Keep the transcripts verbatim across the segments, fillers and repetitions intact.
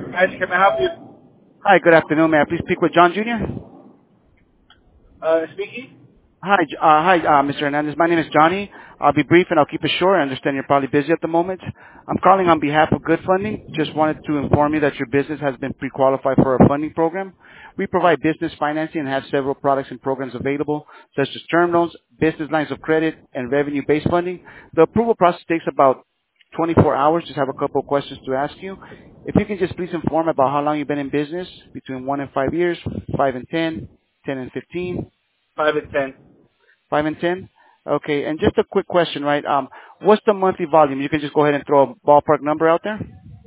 Guys, can I help you? Hi, good afternoon. May I please speak with John Junior? Uh, speaking? Hi, J- uh, hi, uh, Mister Hernandez. My name is Johnny. I'll be brief and I'll keep it short. I understand you're probably busy at the moment. I'm calling on behalf of Good Funding. Just wanted to inform you that your business has been pre-qualified for our funding program. We provide business financing and have several products and programs available, such as term loans, business lines of credit, and revenue-based funding. The approval process takes about twenty-four hours. Just have a couple of questions to ask you. If you can just please inform about how long you've been in business, between one and five years, five and ten, ten and fifteen, Five and ten. five and ten. Okay, and just a quick question, right? Um, what's the monthly volume? You can just go ahead and throw a ballpark number out there.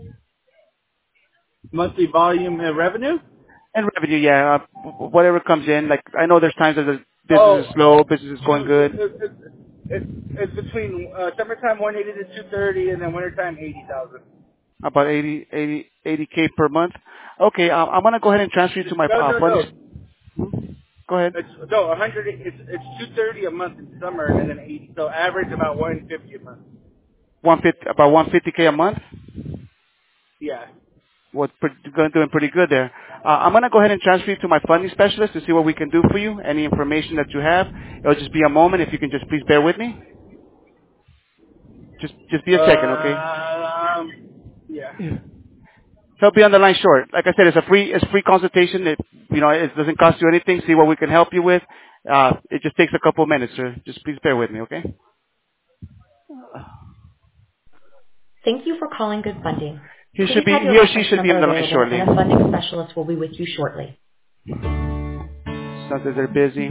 Monthly volume and revenue? And revenue, yeah, uh, whatever comes in. Like I know there's times that the business Oh, is slow, business is going two, it, good. it, it, it's between uh, summertime one eighty to two thirty, and then wintertime eighty thousand. About eighty, eighty, eighty k per month. Okay, um, I'm gonna go ahead and transfer you to my No, uh, no, funds. no. Hmm? Go ahead. It's no a hundred. It's it's two thirty a month in summer, and then eighty. So average about one fifty a month. one fifty, about one fifty k a month. Yeah. What's pretty, going doing pretty good there. Uh, I'm gonna go ahead and transfer you to my funding specialist to see what we can do for you. Any information that you have, it'll just be a moment. If you can just please bear with me. Just just be a second, okay? Um. Yeah. Yeah. So be on the line short. Like I said, it's a free it's free consultation. It you know it doesn't cost you anything. See what we can help you with. Uh, it just takes a couple of minutes, sir. Just please bear with me, okay? Thank you for calling Good Funding. He should Please be have your he or she reference should be number on the line available, shortly. and a funding specialist will be with you shortly. Sometimes they're busy.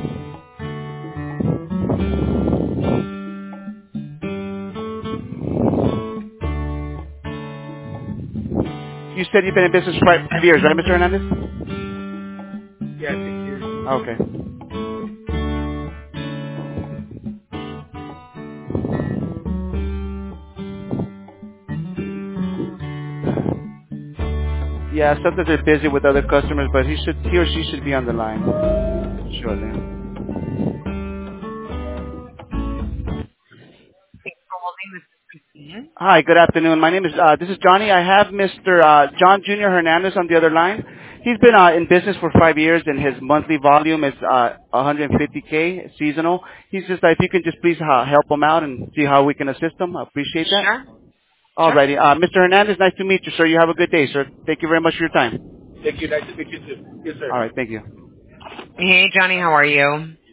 You said you've been in business for five years, right, Mister Hernandez? Yeah, six years. Okay. Yeah, sometimes they're busy with other customers, but he should he or she should be on the line shortly. Hi, good afternoon. My name is, uh, this is Johnny. I have Mister Uh, John Junior Hernandez on the other line. He's been uh, in business for five years and his monthly volume is uh, one hundred fifty k seasonal. He's just, uh, if you can just please uh, help him out and see how we can assist him. I appreciate that. Sure. Sure. Alrighty. Uh, Mister Hernandez, nice to meet you, sir. You have a good day, sir. Thank you very much for your time. Thank you. Nice to meet you too. Yes, sir. Alright, thank you. Hey, Johnny, how are you?